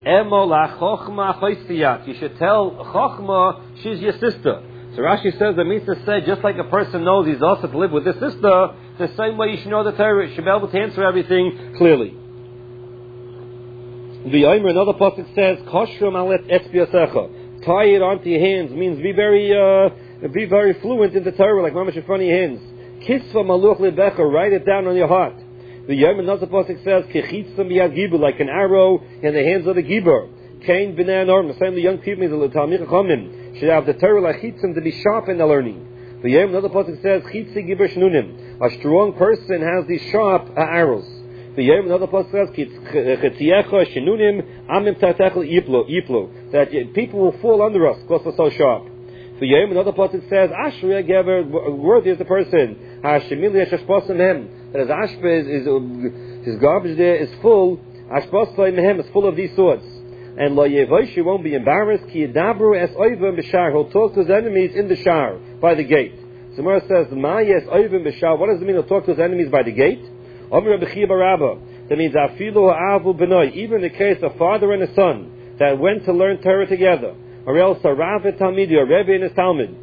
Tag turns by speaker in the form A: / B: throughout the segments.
A: Emo la chochma choisiyat. You should tell chochma she's your sister. So Rashi says that means to say, just like a person knows he's also to live with his sister, the same way you should know the Torah. You should be able to answer everything clearly. The Omer, another pasuk says, Koshrum alet etzbiyasecha. Tie it onto your hands means be very fluent in the Torah, like mamash in front of your hands. Kisva maluch lebecha, write it down on your heart. The Yom another pasuk says, Kechitzam biyad gibur, like an arrow in the hands of the gibur. Kain b'nei norm, the same the young people, the talmid chachamim, should have the Torah like chitzim to be sharp in the learning. The Yom another pasuk says, Chitzi gibur shnunim, a strong person has these sharp arrows. The Yom another pasuk says, Chetiecha shenunim amim tatecha yiplu, that people will fall under us because we're so sharp. The Yom another pasuk says, Ashrei gever, worthy is the person, Hashemili hashpasam hem, that his ashpa his garbage there is full, ashpasam hem is full of these swords. And lo yevosh, won't be embarrassed, ki yadabru es oivim b'shar, he'll talk to his enemies in the shar, by the gate. Samara says, ma yes oivim b'shar, what does it mean he'll talk to his enemies by the gate? That means even in the case of father and a son that went to learn Torah together, or else a Rav and Talmidi, or Rebbe and his Talmud,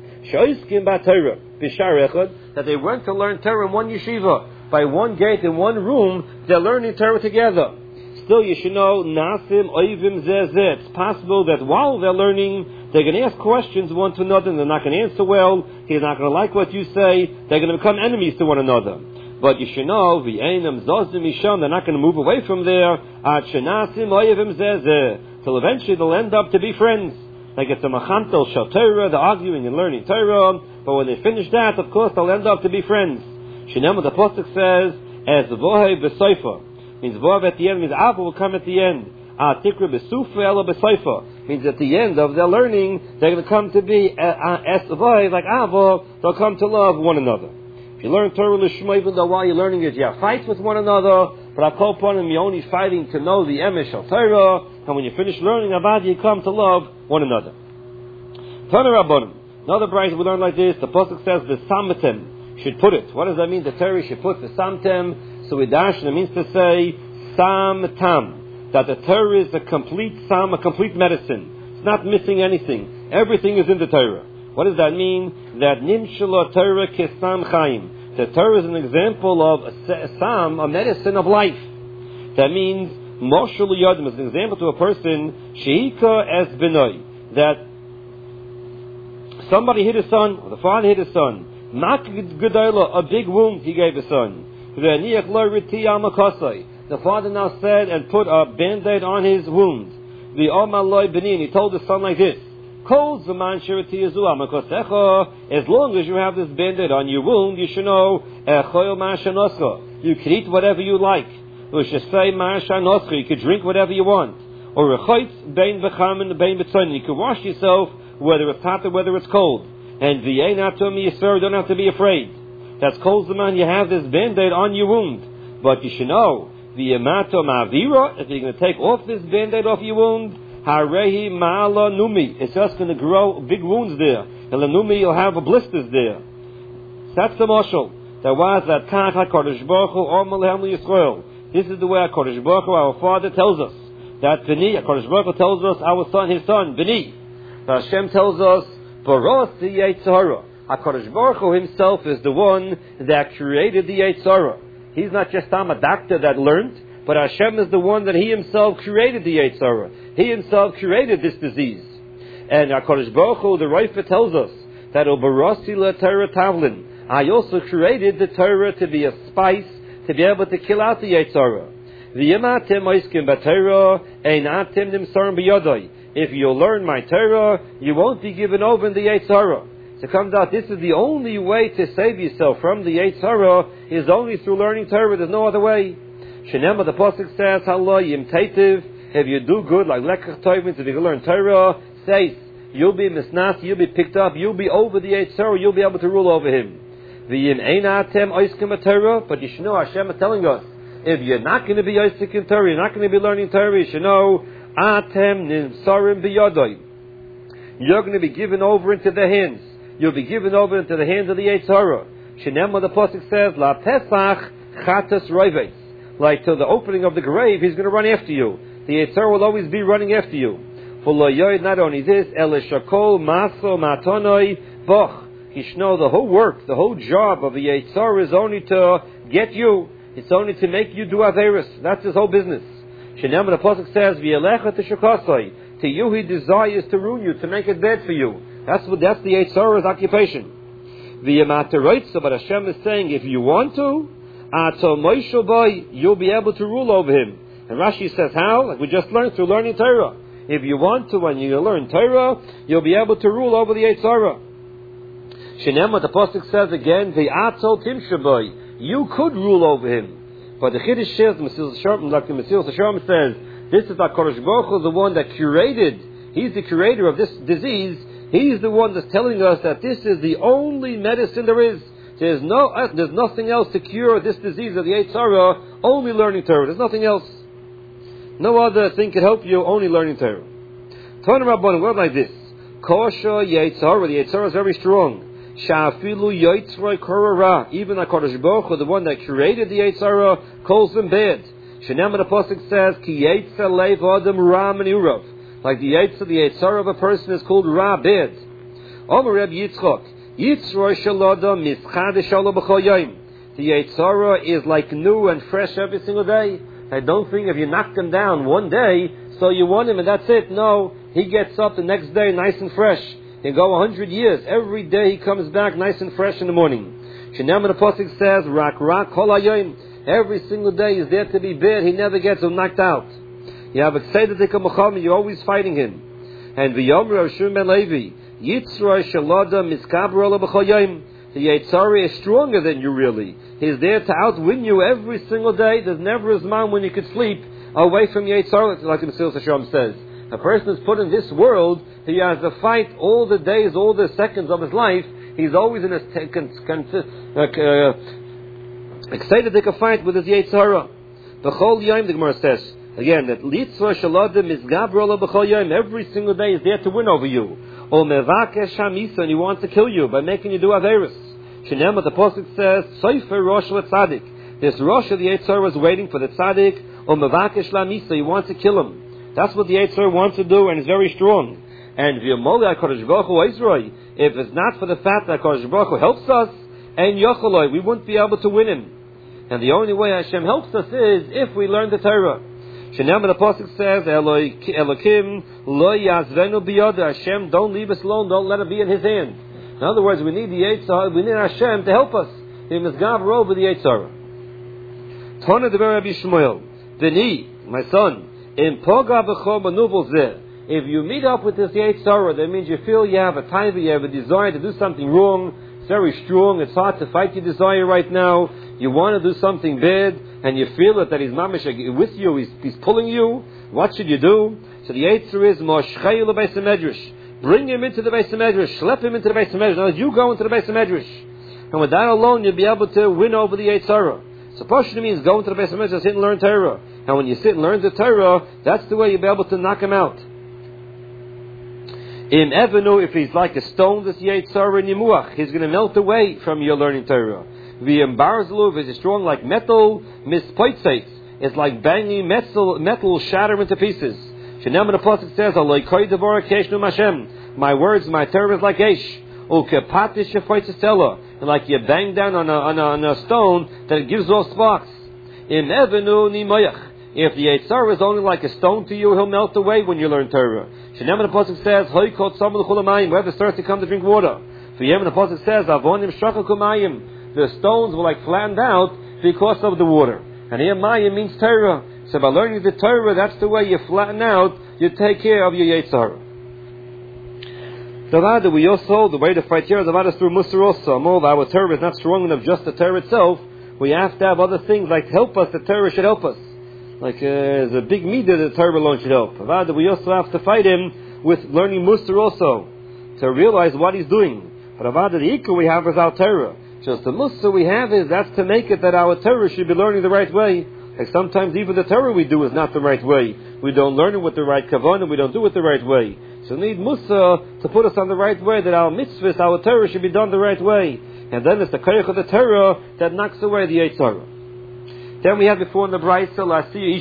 A: that they went to learn Torah in one yeshiva, by one gate in one room, they're learning Torah together. Still, you should know, Nasim Oivim Zezeh. It's possible that while they're learning, they're going to ask questions one to another, and they're not going to answer well. He's not going to like what you say. They're going to become enemies to one another. But you should know, they're not going to move away from there, till eventually they'll end up to be friends. Like it's a machantel shal Torah, they're arguing and learning Torah, but when they finish that, of course, they'll end up to be friends. Shinema, the pasuk says, as vohe b'soifa, means vohe at the end, means ava will come at the end. Tikra b'sufa ela b'soifa, means at the end of their learning, they're going to come to be, as vohe, like ava, they'll come to love one another. If you learn Torah Lishma, even though while you're learning it, you have fights with one another, but I call upon them, you're only fighting to know the Emesh of Torah, and when you finish learning about it, you come to love one another. Tana Rabbanim, another brayz we learn like this, the pasuk says, the Samtem should put it. What does that mean? The Torah should put the Samtem, so we dash, and it means to say, Samtam, that the Torah is a complete Sam, a complete medicine. It's not missing anything. Everything is in the Torah. What does that mean? That Nimshala Torah Kesam Chaim. The Torah is an example of a Sam, a medicine of life. That means Moshul Yadim is an example to a person, Sheika es Benoi, that somebody hit his son, or the father hit his son. Not Gedayla, a big wound he gave his son. The father now said and put a band-aid on his wound. The Omaloi Benin, he told his son like this. As long as you have this band-aid on your wound, you should know you can eat whatever you like. You can drink whatever you want. Or you can wash yourself whether it's hot or whether it's cold. And you don't have to be afraid. That's kol zaman you have this band-aid on your wound. But you should know if you're going to take off this band-aid off your wound, Harehi ma'ala numi. It's just going to grow big wounds there. And the numi, you'll have blisters there. That's the mashal. There was that Kach HaKadosh Baruch Hu Omer Lehem Yisrael. This is the way HaKadosh Baruch Hu, our Father, tells us. That B'ni, HaKadosh Baruch Hu tells us, our son, his son, B'ni. So Hashem tells us, Baros the Yetzirah. HaKadosh Baruch Hu himself is the one that created the Yetzirah. He's not just a doctor that learned, but Hashem is the one that He Himself created the Yetzirah. He Himself created this disease. And HaKadosh Baruch Hu, the Reifa tells us that Obarasi la Torah Tavlin. I also created the Torah to be a spice, to be able to kill out the Yetzirah. If you learn my Torah, you won't be given over in the Yetzirah. So it comes out, this is the only way to save yourself from the Yetzirah, is only through learning Torah. There's no other way. Shenema, the pasuk says, "Allah yim teitiv." If you do good, like lekach tovim, if you learn Torah, says you'll be misnas, you'll be picked up, you'll be over the Yetzirah, you'll be able to rule over him. V'yim einatem oiskim Torah, but you should know Hashem is telling us, if you're not going to be oisik in Torah, you're not going to be learning Torah, you should know atem nimsarim biyadoi. You're going to be given over into the hands. You'll be given over into the hands of the Yetzirah. Shenema, the pasuk says, La Pesach chatas roives. Like till the opening of the grave, he's going to run after you. The Yetzirah will always be running after you. Not only this, Elishakol Maso Matonoi Boch. Hishno, the whole work, the whole job of the Yetzirah is only to get you. It's only to make you do Averis. That's his whole business. Shenem, the Apostle says, V'yelecha Teshukasai. To you he desires to ruin you, to make it bad for you. That's the Yetzirah's occupation. V'yamataroitza, but Hashem is saying, if you want to, Ato Moisho Boy, you'll be able to rule over him. And Rashi says, how? Like we just learned through learning Torah. If you want to, when you learn Torah, you'll be able to rule over the Yetzirah. Shenema, the Pasuk says again, the Atzol Timshaboy, you could rule over him. But the Chiddush says, like the Mesilas Yesharim says, this is HaKadosh Baruch Hu, the one that curated, he's the curator of this disease, he's the one that's telling us that this is the only medicine there is. There's nothing else to cure this disease of the Yetzirah, only learning Torah. There's nothing else. No other thing can help you, only learning Torah. Tana Rabbanan, word like this. Kosha Yetzirah, the Yetzirah is very strong. Shafilu Yetzirah Korara, even HaKadosh Baruch Hu, the one that created the Yetzirah, calls them bad. Shenema, the Pasuk says, Ki Yetzirah Leiv Adam Ra Menurav. Like the Yetzirah of a person is called Ra, bad. Omer Reb Yitzchok, Yitzirah Shalada Mischad Shalom B'chol Yom. The Yetzirah is like new and fresh every single day. I don't think if you knock him down one day, so you want him and that's it. No, he gets up the next day nice and fresh. He go 100 years. Every day he comes back nice and fresh in the morning. Shenam the Pasuk says, Rak Kol Hayom. Every single day he's there to be bad. He never gets knocked out. You have Kseidah Dika Muhammad, you're always fighting him. And V'yomer Rav Shimon ben Levi, Yitzrah Shalada Miskabra Ola B'chol Yom. The Yetzirah is stronger than you really. He's there to outwin you every single day. There's never a man when you could sleep away from Yetzirah, like the Mesilas Yesharim says. A person is put in this world, he has to fight all the days, all the seconds of his life. He's always in a excited they can fight with his Yetzirah. B'chol Yom, the Gemara says, again, that Litzvah Shaladim is Gabrola B'chol Yom, every single day is there to win over you. Or Mevakesh Hamisa, and he wants to kill you by making you do Averis. Shenema, the Pasuk says, Soifer Rosh Tzaddik. This Rosh of the Yetzirah is waiting for the Tzaddik, or Mevakesh Lamisa, he wants to kill him. That's what the Yetzirah wants to do, and is very strong. And V'yomolei HaKadosh Baruch Hu Yisroi, if it's not for the fact that HaKadosh Baruch Hu helps us, and Yochaloi, we wouldn't be able to win him. And the only way Hashem helps us is if we learn the Torah. Shenema, the Pasuk says, Elokim lo yazvenu biyada. Hashem, don't leave us alone, don't let it be in His hand. In other words, we need the Yetzirah, we need Hashem to help us. He must gather over the Yetzirah. Tana deber Rabbi Shmuel, Beni, my son, in poga b'chol manuvol zeh. If you meet up with this Yetzirah, that means you feel you have a taiva, you have a desire to do something wrong. It's very strong. It's hard to fight your desire right now. You want to do something bad, and you feel it that he's mamish with you, he's pulling you. What should you do? So the Yetzirah is moshchei lebeis hamedrash. Bring him into the Beis Hamedrash. Schlep him into the Beis Hamedrash. Now you go into the Beis Hamedrash. And with that alone, you'll be able to win over the Yetzirah. So Pashto means go into the Beis Hamedrash, sit and learn Torah. And when you sit and learn the Torah, that's the way you'll be able to knock him out. In Evanu, if he's like a stone, this Yetzirah in Yimuach, he's going to melt away from your learning Torah. V'yembarzlu, if he's strong like metal, mispoitzates. It's like banging metal shatter into pieces. Shenem, the Pasuk says, Aloikoi devora keshnu Hashem. My words, my Torah is like Esh. Ukepatish shefoitzestella. And like you bang down on a stone that gives off sparks. In Evanu nimoyach. If the Yetzirah is only like a stone to you, he'll melt away when you learn Torah. Shenem, the Pasuk says, Hoikot samul chulamayim. Whoever starts to come to drink water. V'yem, the Pasuk says, Avonim shachakumayim. The stones were like flattened out because of the water. And here Mayim means Torah. So by learning the Torah, that's the way you flatten out, you take care of your Yetzirah. We also, the way to fight here is through Musar also. More our Torah is not strong enough just the Torah itself. We have to have other things like to help us. The Torah should help us. Like there's a big midah the Torah alone should help. We also have to fight him with learning Musar also to realize what he's doing. But the Ikka we have is our Torah. Just the Musar we have is that's to make it that our Torah should be learning the right way. Like sometimes even the Torah we do is not the right way. We don't learn it with the right kavanah, we don't do it the right way. So we need Musar to put us on the right way, that our mitzvahs, our Torah should be done the right way. And then it's the koyach of the Torah that knocks away the Yetzirah. Then we have before in the Brayso, Lasiya Isha.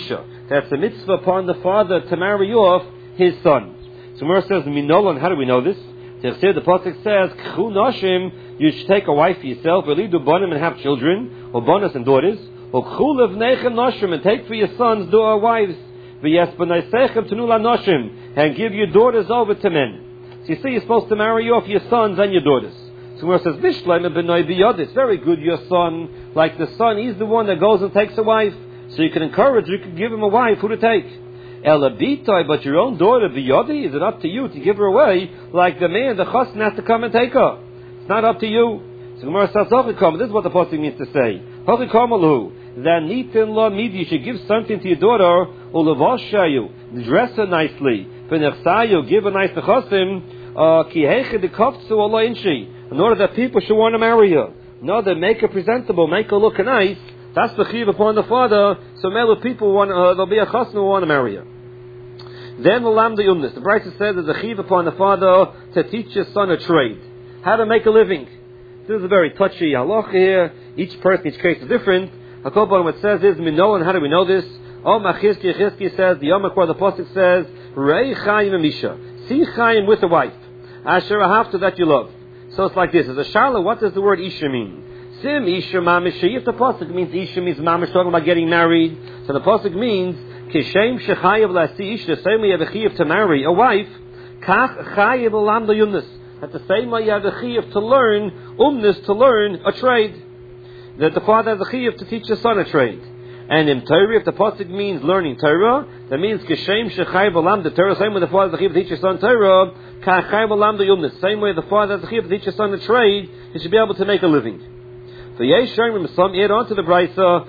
A: That's a mitzvah upon the father to marry off his son. So Gemara says, Minolan, how do we know this? The pasuk says, K'chu noshim, you should take a wife for yourself, or lead banim and have children, or bonus and daughters, or K'chu levnechem noshim, and take for your sons wives, v'yes b'naisechem tenula noshim, and give your daughters over to men. So you see, you're supposed to marry off your sons and your daughters. So Gemara says, Bishleim b'noi biyod, it's very good, your son, like the son, he's the one that goes and takes a wife. So you can encourage, you can give him a wife who to take. Elabitoi, but your own daughter, biyodi, is it up to you to give her away like the man, the chassan, has to come and take her? It's not up to you. So Gemara says, this is what the pasuk means to say. Hochikomalu, that nitin lo midi, you should give something to your daughter, ulavashayu, dress her nicely, v'nechsayu, give her nice nechasim, ki heche de kofzu Allah inshi, in order that people should want to marry her. No, they make her presentable, make her look nice. That's the chiv upon the father. So many people want, there'll be a chassan who want to marry her. Then the lam the umnis. The Brisa says there's a chiv upon the father to teach his son a trade, how to make a living. This is a very touchy halacha here. Each person, each case is different. Hakol what it says is minolan. How do we know this? Oh, Chizki says the Yom Kippur. The pasuk says Rei Chaim and Misha. See Chaim with a wife. Asher Ahavta, that you love. So it's like this. As a shala, what does the word Isha mean? Sim Isha Mamish. If the pasuk means Isha means Mamish, talking about getting married. So the pasuk means Kishem Shechayev Lasi Isha. The same way you have a chiyuv to marry a wife. Kach Chayev Olam Yumnis. At the same way you have a chiyuv to learn umnis, to learn a trade. That the father has a chiyuv to teach his son a trade. And in Torah, if the pasuk means learning Torah, that means Kishem Shechayev Olam the Torah. Same way the father has a chiyuv to teach his son Torah. Kach Chayev Olam Yumnis. Same way the father has a chiyuv to teach his son a trade. He should be able to make a living. So some add on to the brisa,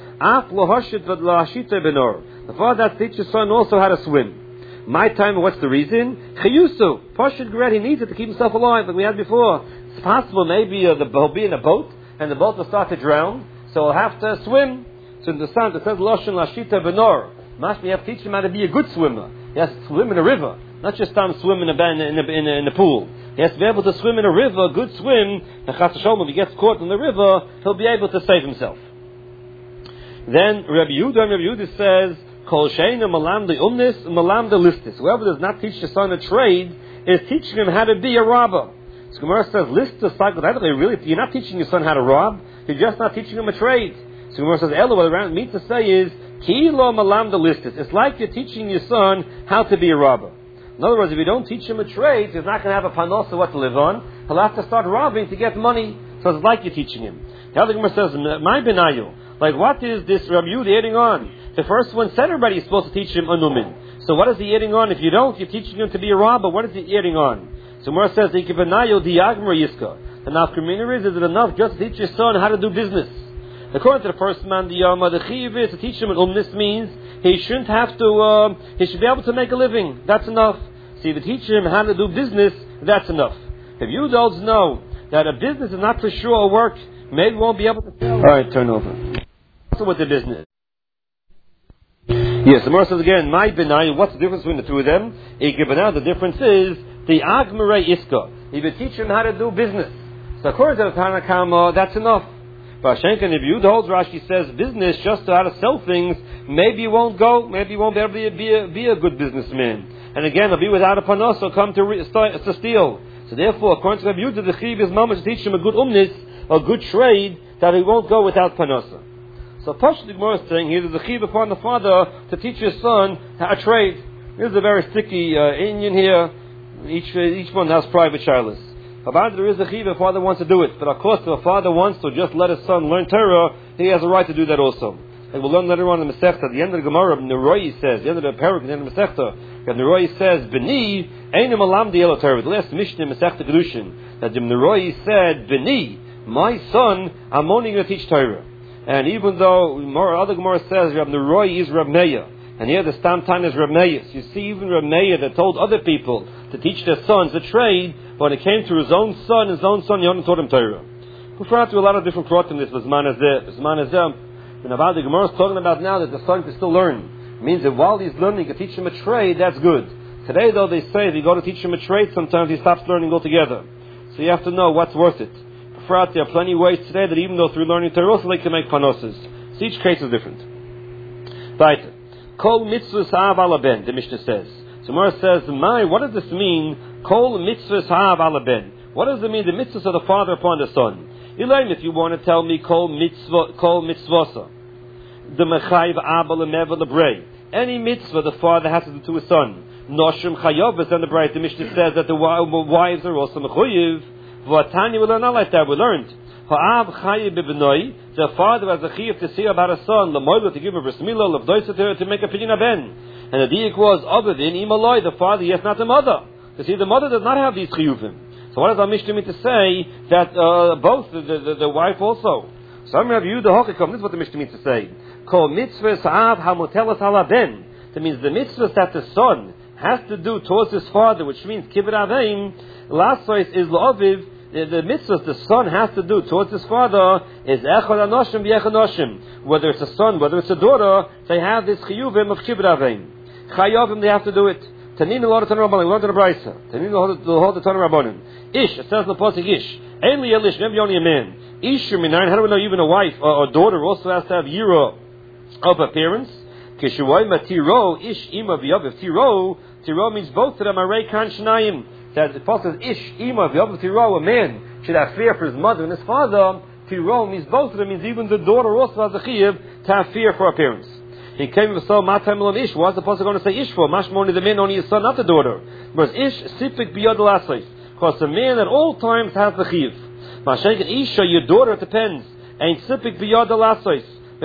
A: the father that teaches his son also how to swim. My time, what's the reason? Chayusu, Pashut Gred, he needs it to keep himself alive, like we had before. It's possible maybe he'll be in a boat, and the boat will start to drown, so he'll have to swim. So in the Psalm, it says, Loshen Lashita Benor. Must we have to teach him how to be a good swimmer. He has to swim in a river, not just swim in a pool. He has to be able to swim in a river, a good swim, and Chas V'Sholom, if he gets caught in the river, he'll be able to save himself. Then Rabbi Yehuda says, Kol Sheina Malam de Umnis, Malam de Listis. Whoever does not teach his son a trade is teaching him how to be a robber. So Gemara says, Listis, really, you're not teaching your son how to rob, you're just not teaching him a trade. So Gemara says, Elo, what it means to say is, Ki lo Malam de Listis. It's like you're teaching your son how to be a robber. In other words, if you don't teach him a trade, he's not going to have a panosa what to live on. He'll have to start robbing to get money. So it's like you're teaching him. The other Gemara says, my benayu. Like, what is this Rabbi Yehuda adding on? The first one said everybody is supposed to teach him anumin. So what is he adding on? If you don't, you're teaching him to be a robber. What is he adding on? So Gemara says, benayu diagmar yiska. The nafkamina is it enough just to teach your son how to do business? According to the first man, the chiyuv is to teach him umnis means he shouldn't have to, he should be able to make a living. That's enough. See, if you teach him how to do business, that's enough. If you adults know that a business is not for sure work, maybe won't be able to tell. All right, turn over. So with the business. Yes, the Gemara says again, my benai, what's the difference between the two of them? The difference is the agmare iska. If you teach him how to do business. So according to the Tanna Kama, that's enough. But Shenkan, if you holds, Rashi says business just to how to sell things, maybe you won't go, maybe you won't be able to be a good businessman. And again, he'll be without a panos, he'll come to steal. So therefore, according to Rabbi Yehuda, the chiv is mama to teach him a good umnis, a good trade, that he won't go without panosa. So Pashut the Gemara is saying here, there's a chiv upon the father to teach his son how to trade. This is a very sticky Indian here. Each one has private shilas. However, there is a chiv if the father wants to do it. But of course, if a father wants to just let his son learn Torah, he has a right to do that also. Like we'll learn later on in the Masechta, at the end of the Gemara, Neroi says, the end of the parak, the end of the Masechta, Neroi says, B'ni, Einim Alam Dielo Torah. The last Mishnah in Masechta Kedushin, that the Neroi said, B'ni, my son, I'm only going to teach Torah. And even though other Gemara says, Rab Neroi is Rab Meir, and here the Stam Tan is Rab Meir. So you see, even Rab Meir that told other people to teach their sons a trade, but when it came to his own son, he only taught him Torah. We refer to a lot of different krotim, this was man azeh. And about the Gemara is talking about now that the son can still learn. It means that while he's learning, you can teach him a trade, that's good. Today, though, they say if you go to teach him a trade, sometimes he stops learning altogether. So you have to know what's worth it. There are plenty of ways today that even though through learning Torah, also they can make panosas. So each case is different. Right. Kol mitzvahs ha'av ala ben, the Mishnah says. So Gemara says, what does this mean? Kol mitzvahs ha'av ala ben. What does it mean, the mitzvahs of the father upon the son? Elaine, if you want to tell me kol mitzvahsa, the mechayiv abba lemeva lebrei, any mitzvah the father has to do to his son. Noshim chayavas, and the Mishnah says that the wives are also mechayiv. V'atani, we learn not like that. We learned ha'av chayiv b'benoi, the father has a chayiv to see about his son, l'moilu to give a bris milah, l'vdoisa to make a pidyon aben. And the diak was other than imaloi, the father, yes, not the mother. You see, the mother does not have these chiyuvim. So what does our Mishnah mean to say that both the wife also? Some of you the hokakom. This is what the Mishnah means to say. Kol mitzvahs ha'av hamotelas hala ben. That means the mitzvahs that the son has to do towards his father, which means kibbut avein. Lasois is la'aviv. The mitzvahs the son has to do towards his father is echad anoshim v'echad anoshim. Whether it's a son, whether it's a daughter, they have this chiyuvim of kibbut avein. Chayavim, they have to do it. Tanin the Lord of Tanarabbanim, Lord of the Brisa. Tanin the Lord of Tanarabbanim. Ish, it says in the pasuk Ish. Ainli Elish, maybe only a man. Ish minayin. How do we know even a wife or a daughter also has to have yira of appearance? Kishuay matiro ish ima v'yaviv tiro. Tiro means both of them are rei kan shnayim. That the pasuk says Ish ima v'yaviv tiro. A man should have fear for his mother and his father. Tiro means both of them. Means even the daughter also has a chiyuv to have fear for appearance. He came with so matam on Ish. What's the pasuk going to say Ish for? Mashma only the man, only his son, not the daughter. Because Ish sifik biyad l'asais. Because the man at all times has the chiv. Mashenkin Isha, your daughter, it depends. Ain't sipik biyad l'asais.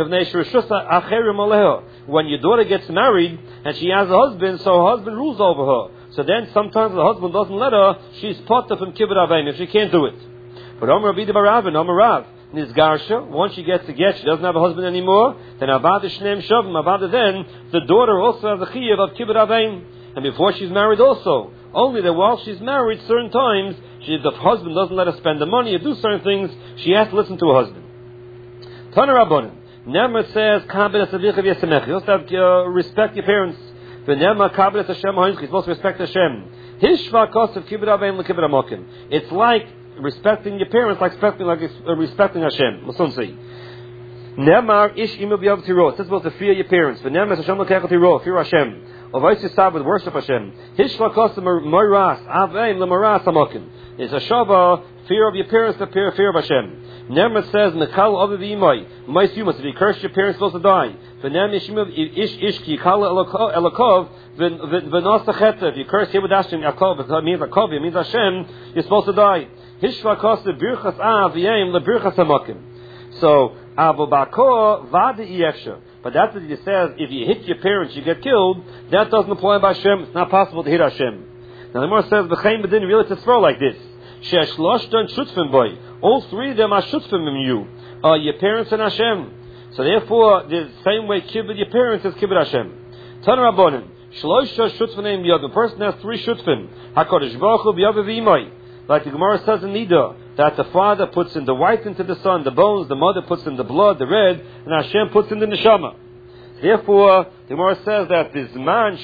A: When your daughter gets married and she has a husband, so her husband rules over her. So then sometimes the husband doesn't let her. She's potter from kibbut avein if she can't do it. But Omer Rabbi Barav and Omer Rav. Nizgarsha, once she gets to get, she doesn't have a husband anymore, then Avada Shneim Shavim, Avada then, the daughter also has a chiyuv of kibbut avein. And before she's married also. Only that while she's married, certain times, if the husband doesn't let her spend the money or do certain things, she has to listen to her husband. Tana Rabbanim. Nema says, Kabbalas Avicha V'Yasamech. You also have respect your parents. V'nema Kabbalas Hashem Ha'inch. You're supposed to respect Hashem. Hishva Kosev Kibbut avein l'kibbut amokim. It's like respecting your parents, like respecting Hashem. Masunsi. Nemar ish imu b'yav tiro. It's supposed to fear your parents. V'nemar Hashem l'kechel tiro. Fear Hashem. Ovais yisab with worship Hashem. Hishva kosim moiras avein l'moras hamokim. It's a shava, fear of your parents, the fear of Hashem. Nemar says mekal aviv imay. Mais yumas. If you curse your parents, supposed to die. V'nem ish ki yikal elokov v'nos techeta. If you curse Yehud Hashem Yaakov, it means Yaakov, it means Hashem. You're supposed to die. Hishva kosim birchas aviyim lebirchas hamokim. So Abu Bakor Vadi Yefsha. But that's what it says, if you hit your parents, you get killed. That doesn't apply by Hashem. It's not possible to hit Hashem. Now the Gemara says, B'chaim b'din, really to throw like this. She'eshloshtan shutzfim boy. All three of them are shutzfim in you. Your parents and Hashem. So therefore, the same way kibbut your parents is kibbut Hashem. Tan Rabbanim. Shlosha shutzfim b'yad. The person has three shutzfim. HaKadosh Baruch Hu b'yad v'imay. Like the Gemara says in Nida, that the father puts in the white into the son, the bones, the mother puts in the blood, the red, and Hashem puts in the neshama. Therefore, the Gemara says that this man,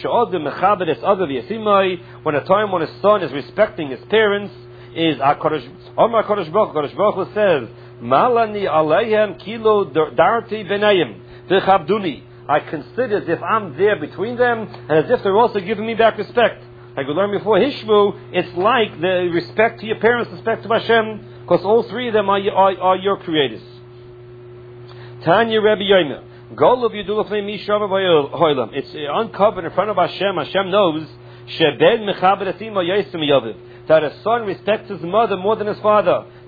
A: when a time when his son is respecting his parents, is Kodesh Baruch Hu says, Malani aleihem kilo darti benayim v'chabduni. I consider as if I'm there between them, and as if they're also giving me back respect. Like we learned before, Hishmu, it's like the respect to your parents, respect to Hashem, because all three of them are your creators. Tanya Rebbe Yomer, Golov Yudulafnei Mishama Hoilam. It's uncovered in front of Hashem. Hashem knows that a son respects his mother more than his father.